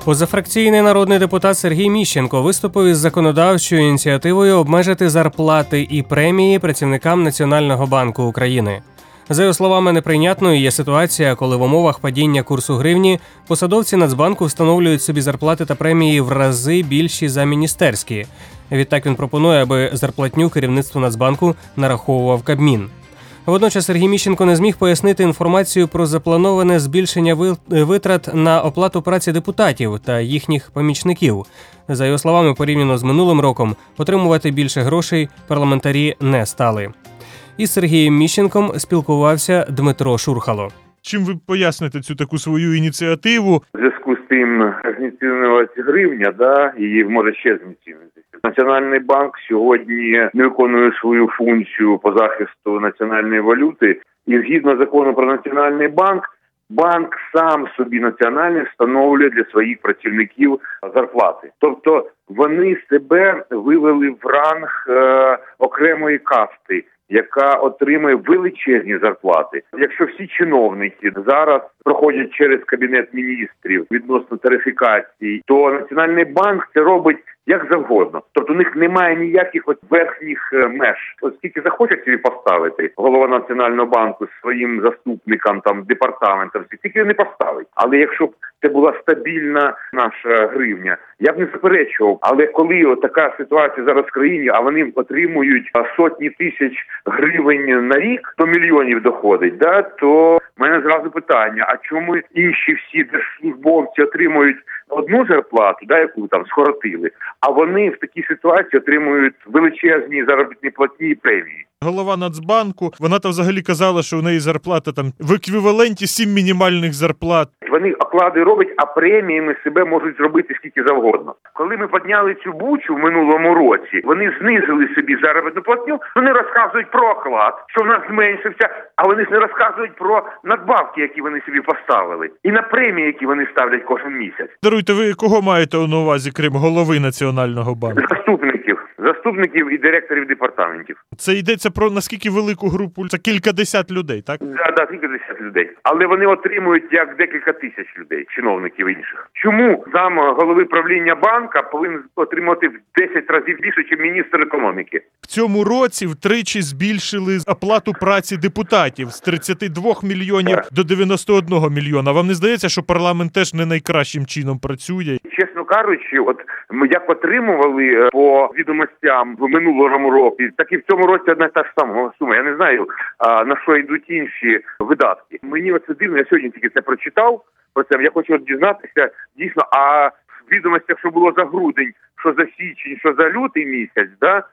Позафракційний народний депутат Сергій Міщенко виступив із законодавчою ініціативою обмежити зарплати і премії працівникам Національного банку України. За його словами, неприйнятною є ситуація, коли в умовах падіння курсу гривні посадовці Нацбанку встановлюють собі зарплати та премії в рази більші за міністерські. Відтак він пропонує, аби зарплатню керівництву Нацбанку нараховував Кабмін. Водночас Сергій Міщенко не зміг пояснити інформацію про заплановане збільшення витрат на оплату праці депутатів та їхніх помічників. За його словами, порівняно з минулим роком, отримувати більше грошей парламентарі не стали. Із Сергієм Міщенком спілкувався Дмитро Шурхало. Чим ви поясните цю таку свою ініціативу? В зв'язку з тим, знецінювалася гривня, і може ще знецінитися. Національний банк сьогодні не виконує свою функцію по захисту національної валюти. І згідно закону про Національний банк, банк сам собі національний встановлює для своїх працівників зарплати. Тобто вони себе вивели в ранг окремої касти, яка отримує величезні зарплати. Якщо всі чиновники зараз проходять через Кабінет міністрів відносно тарифікації, то Національний банк це робить як завгодно. Тобто у них немає ніяких верхніх меж. Оскільки захочуть собі поставити голова Національного банку своїм заступникам, департаментам, тільки не поставить. Але якщо б це була стабільна наша гривня, я б не заперечував. Але коли така ситуація зараз в країні, а вони отримують сотні тисяч гривень на рік, до мільйонів доходить, то в мене зразу питання, а чому інші всі держслужбовці отримують одну зарплату, яку скоротили, а вони в такій ситуації отримують величезні заробітні платні і премії. Голова Нацбанку, вона взагалі казала, що у неї зарплата в еквіваленті 7 мінімальних зарплат. Вони оклади роблять, а преміями себе можуть зробити скільки завгодно. Коли ми підняли цю бучу в минулому році, вони знизили собі заробітну платню, вони розказують про оклад, що в нас зменшився, а вони ж не розказують про надбавки, які вони собі поставили, і на премії, які вони ставлять кожен місяць. Даруйте, ви кого маєте на увазі, крім голови Національного банку? Заступників і директорів департаментів. Це йдеться про наскільки велику групу? Це кількадесят людей, так? Так, кількадесят людей. Але вони отримують як декілька тисяч людей, чиновників інших. Чому зам голови правління банка повинен отримати в 10 разів більше, ніж міністр економіки? В цьому році втричі збільшили оплату праці депутатів з 32 мільйонів до 91 мільйона. Вам не здається, що парламент теж не найкращим чином працює? Чесно кажучи, ми як отримували по відомостям в минулому році, так і в цьому році одна та ж сама сума. Я не знаю, на що йдуть інші видатки. Мені це дивно, я сьогодні тільки це прочитав, я хочу дізнатися, дійсно, а в відомостях, що було за грудень, що за січень, що за лютий місяць,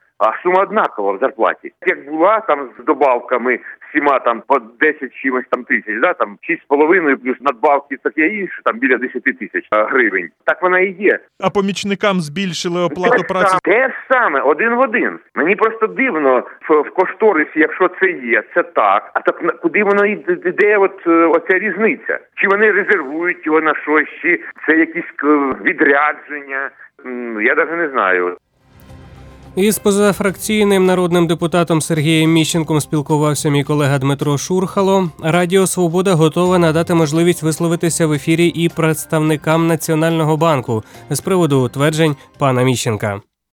а сума однакова в зарплаті. Як була з добавками всіма по 10 чимось тисяч, 6,5 плюс надбавки таке інше, біля 10 тисяч гривень. Так вона і є. А помічникам збільшили оплату праці? Те ж саме, один в один. Мені просто дивно в кошторисі, якщо це є, це так. А так куди воно йде оця різниця? Чи вони резервують його на щось, чи це якісь відрядження? Я навіть не знаю. Із позафракційним народним депутатом Сергієм Міщенком спілкувався мій колега Дмитро Шурхало. Радіо «Свобода» готове надати можливість висловитися в ефірі і представникам Національного банку з приводу тверджень пана Міщенка.